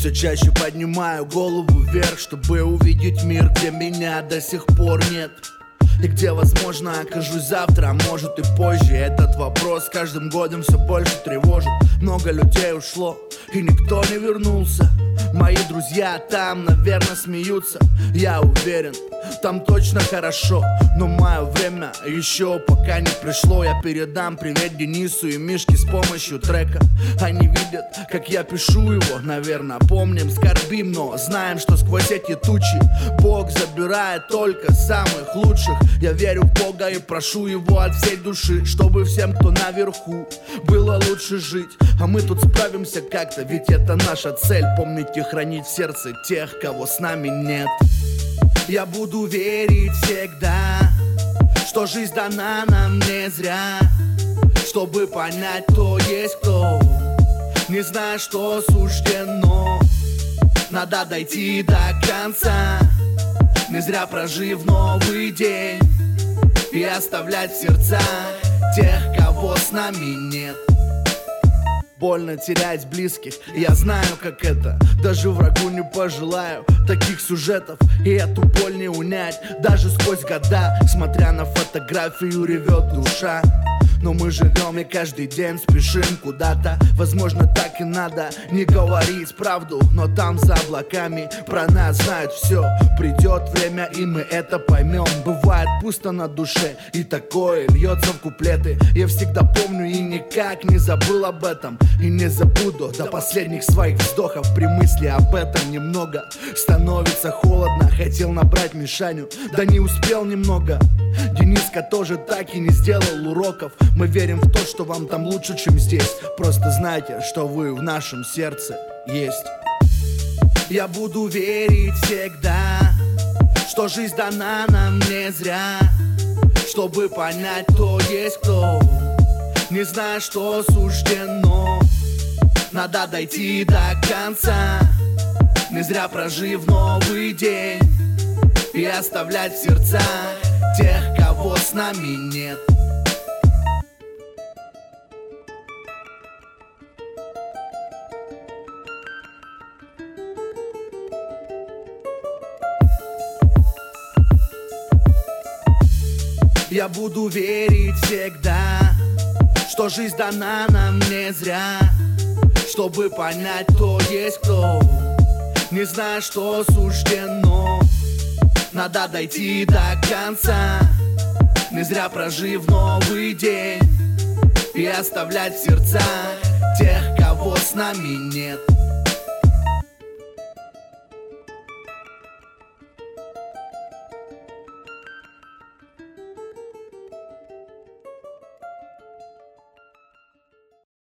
Все чаще поднимаю голову вверх, чтобы увидеть мир, где меня до сих пор нет. И где, возможно, окажусь завтра, а может и позже. Этот вопрос с каждым годом все больше тревожит. Много людей ушло, и никто не вернулся. Мои друзья там, наверное, смеются. Я уверен, там точно хорошо. Но мое время еще пока не пришло. Я передам привет Денису и Мишке с помощью трека. Они видят, как я пишу его, наверное. Помним, скорбим, но знаем, что сквозь эти тучи Бог забирает только самых лучших. Я верю в Бога и прошу Его от всей души, чтобы всем, кто наверху, было лучше жить. А мы тут справимся как-то, ведь это наша цель. Помнить и хранить в сердце тех, кого с нами нет. Я буду верить всегда, что жизнь дана нам не зря, чтобы понять, кто есть кто. Не знаю, что суждено, надо дойти до конца, не зря прожив новый день, и оставлять в сердцах тех, кого с нами нет. Больно терять близких, я знаю, как это. Даже врагу не пожелаю таких сюжетов. И эту боль не унять даже сквозь года. Смотря на фотографию, ревет душа. Но мы живем и каждый день спешим куда-то. Возможно, так и надо не говорить правду, но там за облаками про нас знают все. Придет время, и мы это поймем. Бывает пусто на душе, и такое льется в куплеты. Я всегда помню и никак не забыл об этом. И не забуду до последних своих вздохов. При мысли об этом немного становится холодно. Хотел набрать Мишаню, да не успел немного. Дениска тоже так и не сделал уроков. Мы верим в то, что вам там лучше, чем здесь. Просто знайте, что вы в нашем сердце есть. Я буду верить всегда, что жизнь дана нам не зря, чтобы понять, кто есть кто. Не знаю, что суждено, надо дойти до конца, не зря прожив новый день, и оставлять в сердцах тех, кого с нами нет. Я буду верить всегда, что жизнь дана нам не зря, чтобы понять, кто есть кто. Не знаю, что суждено, надо дойти до конца, не зря прожив новый день, и оставлять в сердцах тех, кого с нами нет.